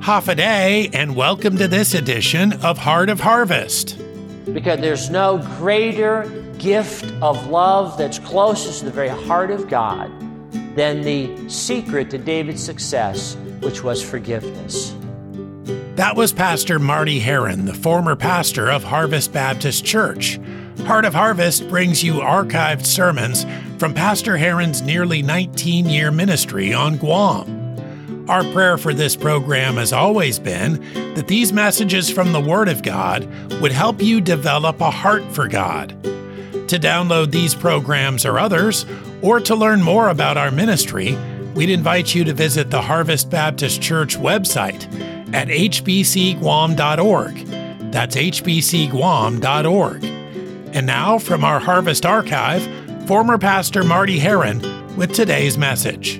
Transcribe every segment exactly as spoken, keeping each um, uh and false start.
Hafa and welcome to this edition of Heart of Harvest. Because there's no greater gift of love that's closest to the very heart of God than the secret to David's success, which was forgiveness. That was Pastor Marty Heron, the former pastor of Harvest Baptist Church. Heart of Harvest brings you archived sermons from Pastor Heron's nearly nineteen-year ministry on Guam. Our prayer for this program has always been that these messages from the Word of God would help you develop a heart for God. To download these programs or others, or to learn more about our ministry, we'd invite you to visit the Harvest Baptist Church website at h b c guam dot org. That's h b c guam dot org. And now, from our Harvest Archive, former Pastor Marty Heron with today's message.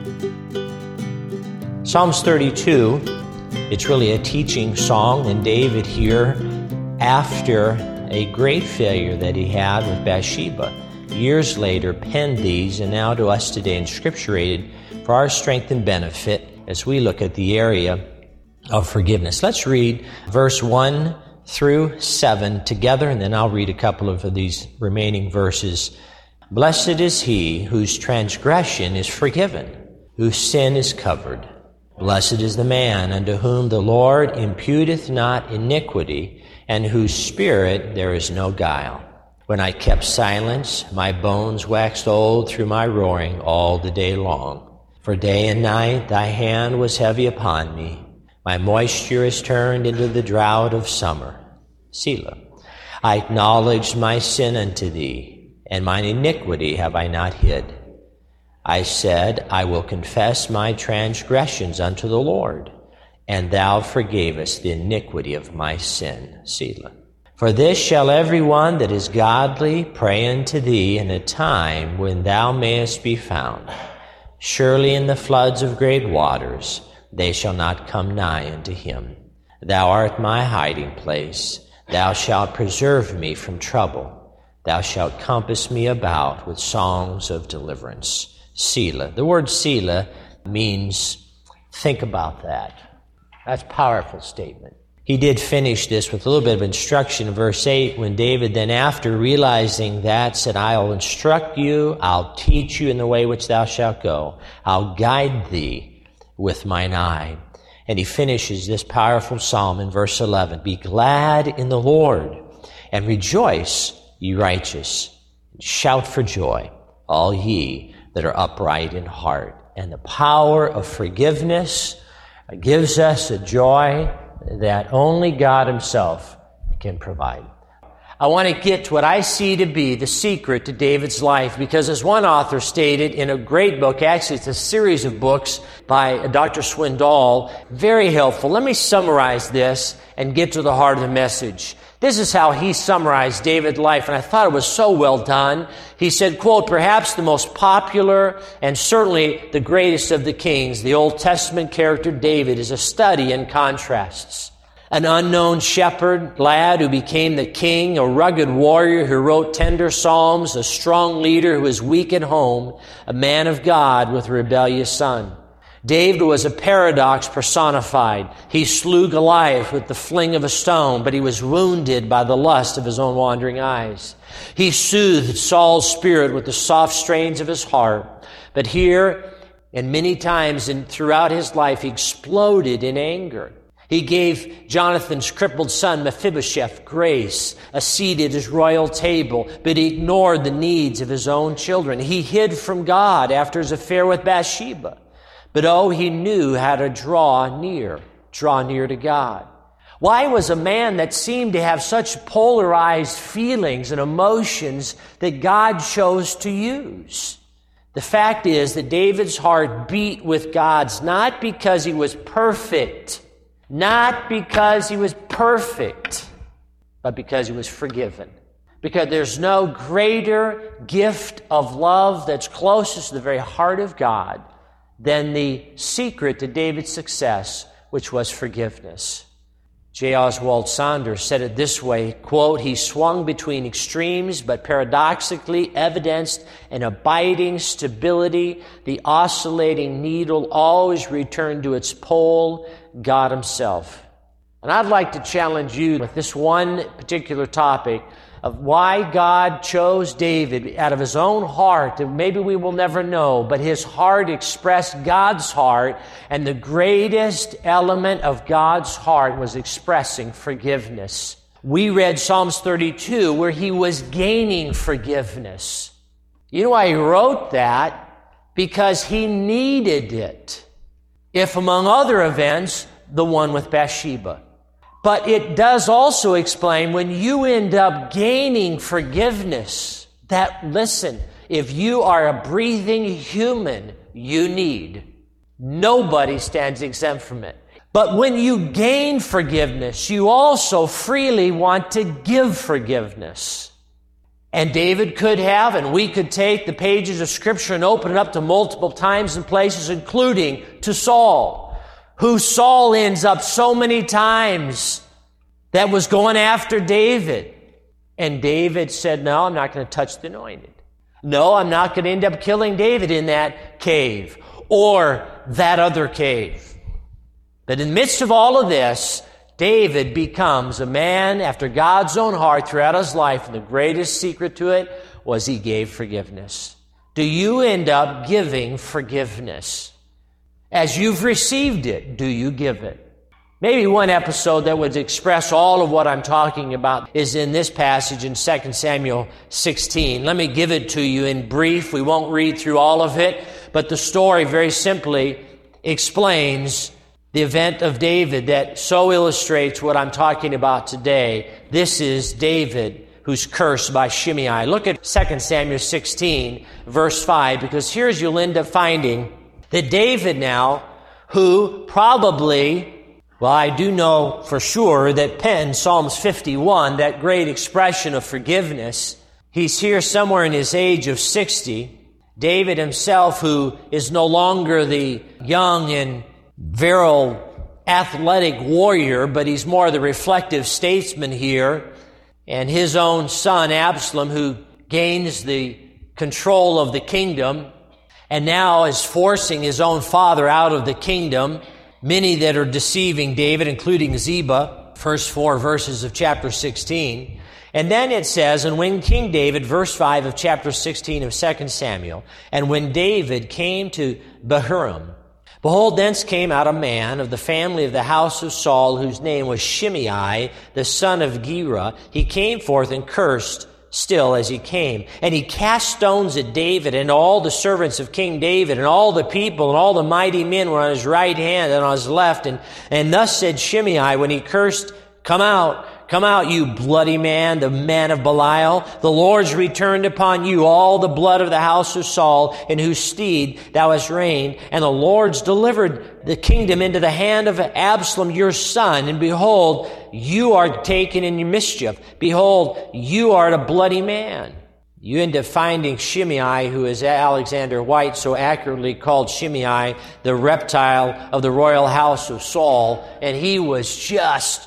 Psalms thirty-two, it's really a teaching song, and David here, after a great failure that he had with Bathsheba, years later penned these, and now to us today inscripturated for our strength and benefit as we look at the area of forgiveness. Let's read verse one through seven together, and then I'll read a couple of these remaining verses. Blessed is he whose transgression is forgiven, whose sin is covered. Blessed is the man unto whom the Lord imputeth not iniquity, and whose spirit there is no guile. When I kept silence, my bones waxed old through my roaring all the day long. For day and night thy hand was heavy upon me. My moisture is turned into the drought of summer. Selah. I acknowledged my sin unto thee, and mine iniquity have I not hid. I said, I will confess my transgressions unto the Lord, and thou forgavest the iniquity of my sin. Selah. For this shall every one that is godly pray unto thee in a time when thou mayest be found. Surely in the floods of great waters they shall not come nigh unto him. Thou art my hiding place. Thou shalt preserve me from trouble. Thou shalt compass me about with songs of deliverance. Selah. The word Selah means, think about that. That's a powerful statement. He did finish this with a little bit of instruction in verse eight, when David then, after realizing that, said, I'll instruct you, I'll teach you in the way which thou shalt go. I'll guide thee with mine eye. And he finishes this powerful psalm in verse eleven. Be glad in the Lord, and rejoice, ye righteous. Shout for joy, all ye that are upright in heart. And the power of forgiveness gives us a joy that only God himself can provide. I want to get to what I see to be the secret to David's life, because as one author stated in a great book, actually it's a series of books by Doctor Swindoll, very helpful. Let me summarize this and get to the heart of the message. This is how he summarized David's life, and I thought it was so well done. He said, quote, perhaps the most popular and certainly the greatest of the kings, the Old Testament character David, is a study in contrasts. An unknown shepherd lad who became the king, a rugged warrior who wrote tender psalms, a strong leader who was weak at home, a man of God with a rebellious son. David was a paradox personified. He slew Goliath with the fling of a stone, but he was wounded by the lust of his own wandering eyes. He soothed Saul's spirit with the soft strains of his harp, but here, and many times in, throughout his life, he exploded in anger. He gave Jonathan's crippled son Mephibosheth grace, a seat at his royal table, but he ignored the needs of his own children. He hid from God after his affair with Bathsheba. But oh, he knew how to draw near, draw near to God. Why was a man that seemed to have such polarized feelings and emotions that God chose to use? The fact is that David's heart beat with God's, not because he was perfect, not because he was perfect, but because he was forgiven. Because there's no greater gift of love that's closest to the very heart of God than the secret to David's success, which was forgiveness. J. Oswald Sanders said it this way, quote, "He swung between extremes, but paradoxically evidenced an abiding stability. The oscillating needle always returned to its pole, God himself." And I'd like to challenge you with this one particular topic of why God chose David out of his own heart. And maybe we will never know, but his heart expressed God's heart, and the greatest element of God's heart was expressing forgiveness. We read Psalms thirty-two where he was gaining forgiveness. You know why he wrote that? Because he needed it. If among other events, the one with Bathsheba. But it does also explain when you end up gaining forgiveness, that, listen, if you are a breathing human, you need. Nobody stands exempt from it. But when you gain forgiveness, you also freely want to give forgiveness. And David could have, and we could take the pages of Scripture and open it up to multiple times and places, including to Saul, who Saul ends up so many times that was going after David. And David said, no, I'm not going to touch the anointed. No, I'm not going to end up killing David in that cave or that other cave. But in the midst of all of this, David becomes a man after God's own heart throughout his life, and the greatest secret to it was he gave forgiveness. Do you end up giving forgiveness? As you've received it, do you give it? Maybe one episode that would express all of what I'm talking about is in this passage in Second Samuel sixteen. Let me give it to you in brief. We won't read through all of it, but the story very simply explains the event of David that so illustrates what I'm talking about today. This is David who's cursed by Shimei. Look at Second Samuel sixteen, verse five, because here's you'll end up finding that David now, who probably, well, I do know for sure that penned Psalms fifty-one, that great expression of forgiveness. He's here somewhere in his age of sixty. David himself, who is no longer the young and virile athletic warrior, but he's more the reflective statesman here. And his own son, Absalom, who gains the control of the kingdom, and now is forcing his own father out of the kingdom. Many that are deceiving David, including Ziba, first four verses of chapter sixteen. And then it says, and when King David, verse five of chapter sixteen of Second Samuel, and when David came to Bahurim, behold, thence came out a man of the family of the house of Saul, whose name was Shimei, the son of Gera. He came forth and cursed still as he came. And he cast stones at David and all the servants of King David, and all the people and all the mighty men were on his right hand and on his left. And, and thus said Shimei when he cursed, come out, come out, you bloody man, the man of Belial. The Lord's returned upon you all the blood of the house of Saul, in whose stead thou hast reigned. And the Lord's delivered the kingdom into the hand of Absalom your son. And behold, you are taken in your mischief. Behold, you are a bloody man. You end up finding Shimei, who is Alexander White so accurately called Shimei, the reptile of the royal house of Saul. And he was just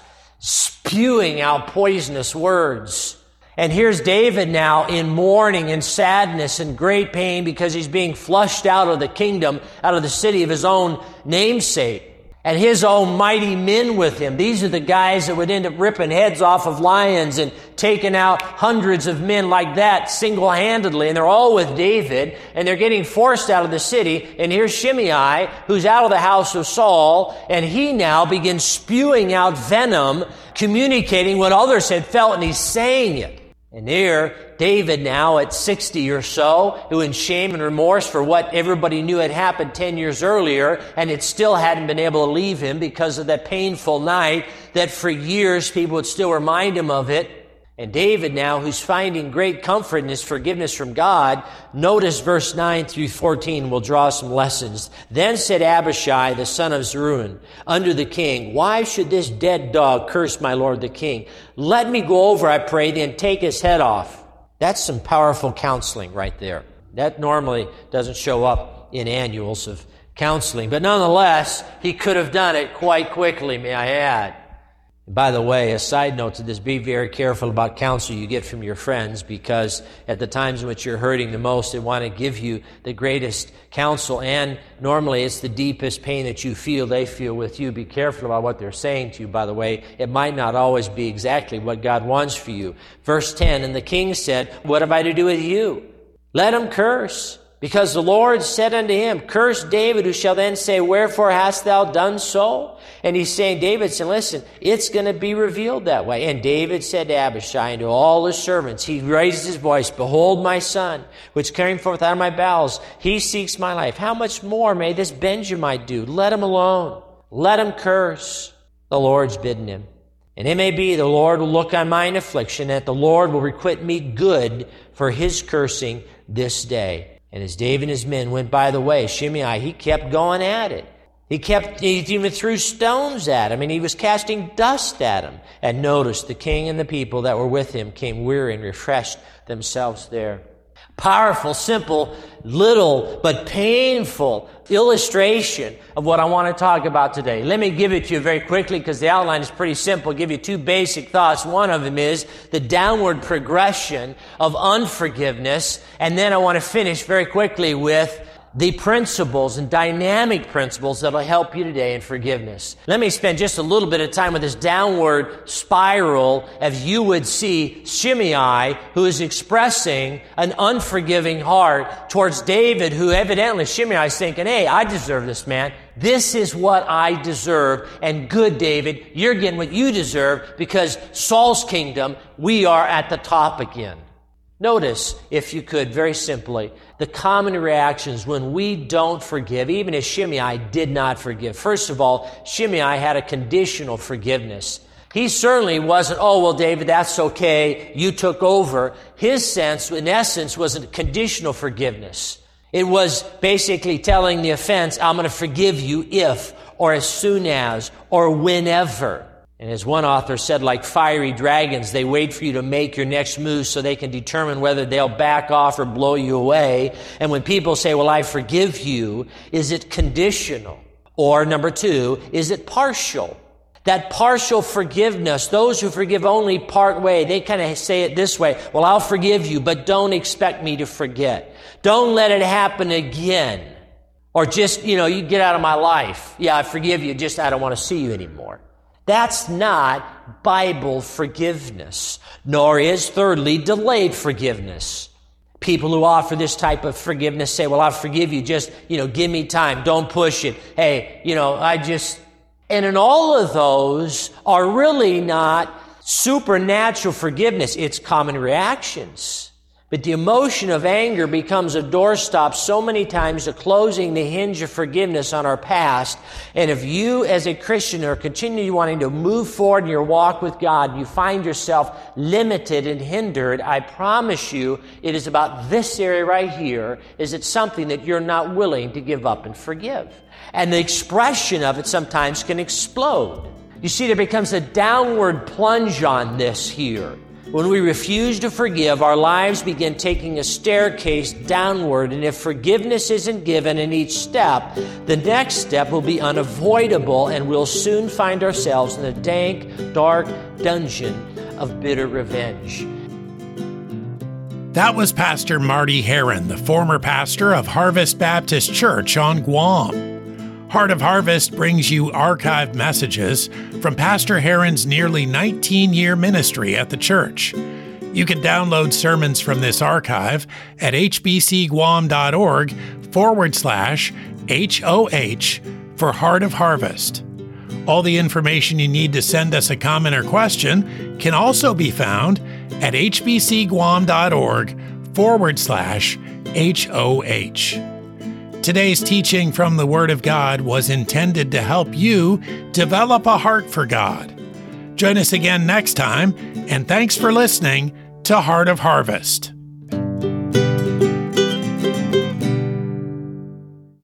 spewing out poisonous words. And here's David now in mourning and sadness and great pain because he's being flushed out of the kingdom, out of the city of his own namesake, and his own mighty men with him. These are the guys that would end up ripping heads off of lions and taking out hundreds of men like that single-handedly. And they're all with David, and they're getting forced out of the city. And here's Shimei, who's out of the house of Saul, and he now begins spewing out venom, communicating what others had felt, and he's saying it. And here, David now at sixty or so, who in shame and remorse for what everybody knew had happened ten years earlier, and it still hadn't been able to leave him because of that painful night that for years people would still remind him of it. And David now, who's finding great comfort in his forgiveness from God, notice verse nine through fourteen will draw some lessons. Then said Abishai, the son of Zeruiah, unto the king, why should this dead dog curse my lord the king? Let me go over, I pray thee, and take his head off. That's some powerful counseling right there. That normally doesn't show up in annuals of counseling, but nonetheless, he could have done it quite quickly, may I add. By the way, a side note to this, be very careful about counsel you get from your friends, because at the times in which you're hurting the most, they want to give you the greatest counsel, and normally it's the deepest pain that you feel, they feel with you. Be careful about what they're saying to you, by the way. It might not always be exactly what God wants for you. Verse ten, and the king said, what have I to do with you? Let him curse. Because the Lord said unto him, curse David, who shall then say, wherefore hast thou done so? And he's saying, David said, listen, it's going to be revealed that way. And David said to Abishai and to all his servants, he raised his voice, behold my son, which came forth out of my bowels, he seeks my life. How much more may this Benjamite do? Let him alone. Let him curse. The Lord's bidden him. And it may be the Lord will look on mine affliction, that the Lord will requite me good for his cursing this day. And as David and his men went by the way, Shimei, he kept going at it. He kept, he even threw stones at him, and he was casting dust at him. And notice the king and the people that were with him came weary and refreshed themselves there. Powerful, simple, little, but painful illustration of what I want to talk about today. Let me give it to you very quickly, because the outline is pretty simple. I'll give you two basic thoughts. One of them is the downward progression of unforgiveness. And then I want to finish very quickly with the principles and dynamic principles that will help you today in forgiveness. Let me spend just a little bit of time with this downward spiral, as you would see Shimei, who is expressing an unforgiving heart towards David, who evidently Shimei is thinking, hey, I deserve this, man. This is what I deserve. And good, David, you're getting what you deserve, because Saul's kingdom, we are at the top again. Notice, if you could, very simply, the common reactions when we don't forgive, even as Shimei did not forgive. First of all, Shimei had a conditional forgiveness. He certainly wasn't, oh, well, David, that's okay, you took over. His sense, in essence, was a conditional forgiveness. It was basically telling the offense, I'm going to forgive you if, or as soon as, or whenever. And as one author said, like fiery dragons, they wait for you to make your next move so they can determine whether they'll back off or blow you away. And when people say, well, I forgive you, is it conditional? Or number two, is it partial? That partial forgiveness, those who forgive only part way, they kind of say it this way, well, I'll forgive you, but don't expect me to forget. Don't let it happen again. Or just, you know, you get out of my life. Yeah, I forgive you, just I don't want to see you anymore. That's not Bible forgiveness, nor is, thirdly, delayed forgiveness. People who offer this type of forgiveness say, well, I'll forgive you, just, you know, give me time, don't push it. Hey, you know, I just... And in all of those are really not supernatural forgiveness. It's common reactions. But the emotion of anger becomes a doorstop so many times to closing the hinge of forgiveness on our past. And if you as a Christian are continually wanting to move forward in your walk with God, you find yourself limited and hindered, I promise you it is about this area right here. Is it something that you're not willing to give up and forgive? And the expression of it sometimes can explode. You see, there becomes a downward plunge on this here. When we refuse to forgive, our lives begin taking a staircase downward, and if forgiveness isn't given in each step, the next step will be unavoidable, and we'll soon find ourselves in the dank, dark dungeon of bitter revenge. That was Pastor Marty Heron, the former pastor of Harvest Baptist Church on Guam. Heart of Harvest brings you archived messages from Pastor Heron's nearly nineteen-year ministry at the church. You can download sermons from this archive at hbcguam.org forward slash HOH for Heart of Harvest. All the information you need to send us a comment or question can also be found at hbcguam.org forward slash HOH. Today's teaching from the Word of God was intended to help you develop a heart for God. Join us again next time, and thanks for listening to Heart of Harvest.